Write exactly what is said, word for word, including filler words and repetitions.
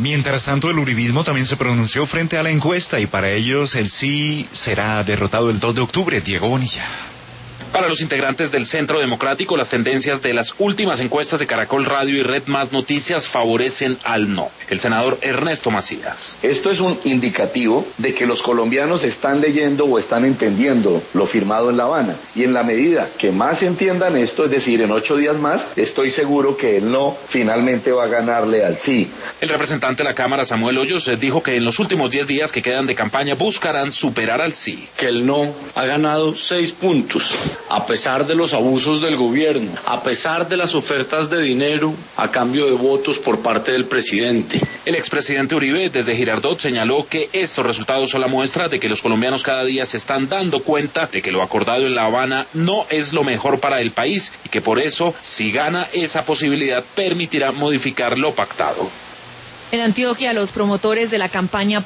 Mientras tanto, el uribismo también se pronunció frente a la encuesta y para ellos el sí será derrotado el dos de octubre. Diego Bonilla. Para los integrantes del Centro Democrático, las tendencias de las últimas encuestas de Caracol Radio y Red Más Noticias favorecen al no. El senador Ernesto Macías. Esto es un indicativo de que los colombianos están leyendo o están entendiendo lo firmado en La Habana. Y en la medida que más entiendan esto, es decir, en ocho días más, estoy seguro que el no finalmente va a ganarle al sí. El representante de la Cámara, Samuel Hoyos, dijo que en los últimos diez días que quedan de campaña buscarán superar al sí. Que el no ha ganado seis puntos. A pesar de los abusos del gobierno, a pesar de las ofertas de dinero a cambio de votos por parte del presidente. El expresidente Uribe desde Girardot señaló que estos resultados son la muestra de que los colombianos cada día se están dando cuenta de que lo acordado en La Habana no es lo mejor para el país y que por eso, si gana esa posibilidad, permitirá modificar lo pactado. En Antioquia, los promotores de la campaña